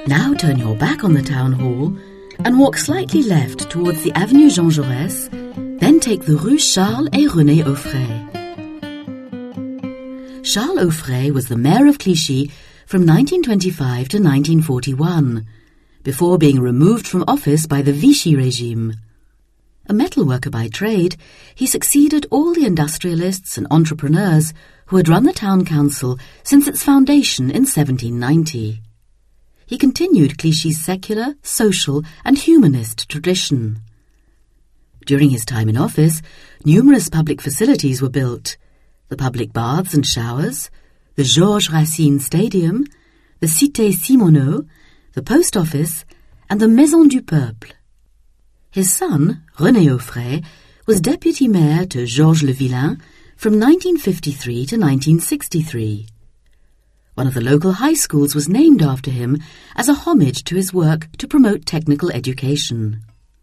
Now turn your back on the town hall and walk slightly left towards the avenue Jean Jaurès, then take the rue Charles et René Auffray. Charles Auffray was the mayor of Clichy from 1925 to 1941, before being removed from office by the Vichy regime. A metalworker by trade, he succeeded all the industrialists and entrepreneurs who had run the town council since its foundation in 1790. He continued Clichy's secular, social and humanist tradition. During his time in office, numerous public facilities were built: the public baths and showers, the Georges Racine Stadium, the Cité Simoneau, the post office, and the Maison du Peuple. His son, René Auffray, was deputy mayor to Georges Le Villain from 1953 to 1963. One of the local high schools was named after him as a homage to his work to promote technical education.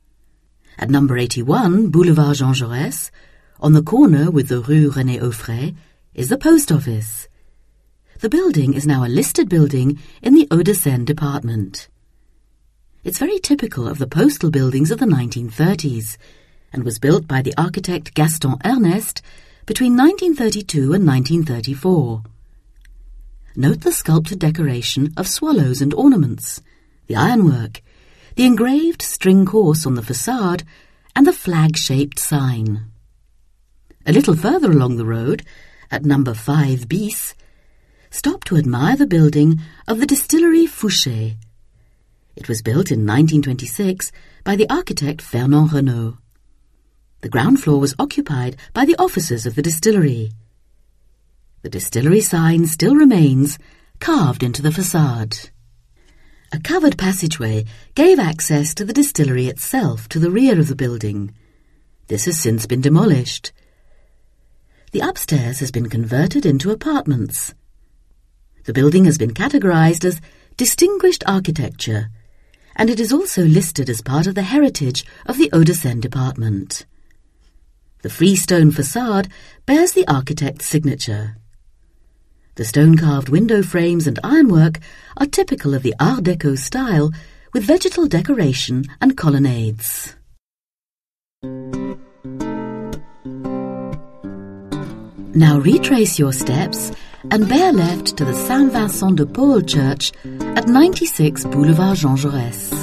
At number 81 Boulevard Jean Jaurès, on the corner with the rue René Auffray, is the post office. The building is now a listed building in the Hauts-de-Seine department. It's very typical of the postal buildings of the 1930s and was built by the architect Gaston Ernest between 1932 and 1934. Note the sculpted decoration of swallows and ornaments, the ironwork, the engraved string course on the facade, and the flag-shaped sign. A little further along the road, at number 5 bis, stop to admire the building of the distillery Fouché. It was built in 1926 by the architect Fernand Renault. The ground floor was occupied by the officers of the distillery. The distillery sign still remains, carved into the facade. A covered passageway gave access to the distillery itself to the rear of the building. This has since been demolished. The upstairs has been converted into apartments. The building has been categorized as distinguished architecture, and it is also listed as part of the heritage of the Hauts-de-Seine department. The freestone facade bears the architect's signature. The stone-carved window frames and ironwork are typical of the Art Deco style, with vegetal decoration and colonnades. Now retrace your steps and bear left to the Saint-Vincent de Paul Church at 96 Boulevard Jean Jaurès.